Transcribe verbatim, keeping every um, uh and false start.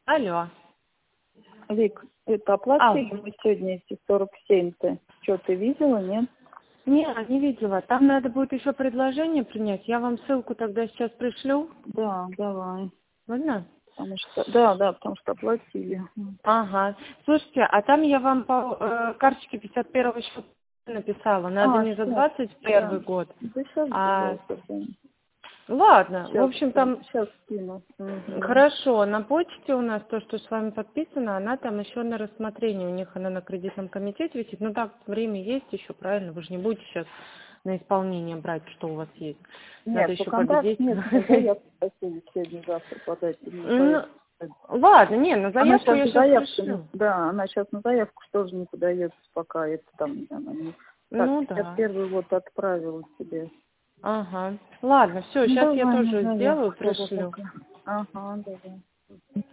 Алло. Вик, это оплатили мы сегодня эти сорок семь-то. Что, ты видела, нет? Не, не видела. Там надо будет еще предложение принять. Я вам ссылку тогда сейчас пришлю. Да, давай. Можно? Потому что, да, да, потому что оплатили. Ага. Слушайте, а там я вам по э, карточке пятьдесят первого счета написала. Надо А, не за сейчас, двадцать первый да. год, Да сейчас, а... сейчас, Ладно, в сейчас, общем, там... сейчас скину. Угу. Хорошо, на почте у нас то, что с вами подписано, она там еще на рассмотрении. У них она на кредитном комитете висит. Ну так, время есть еще, правильно? Вы же не будете сейчас на исполнение брать, что у вас есть. Надо Нет, по еще контакту победить. нет, но заявку хотели сегодня-завтра подать. Именно Ну, поэтому. ладно, не, на Она заявку сейчас я на сейчас заявку, не- пришлю. да, она сейчас на заявку тоже не подается, пока это там, она не... Так, Ну пятьдесят да. первый вот отправила тебе. Ага. Ладно, все, Ну, сейчас я давай на тоже сделаю, заявку тогда пришлю. пока. Ага, давай.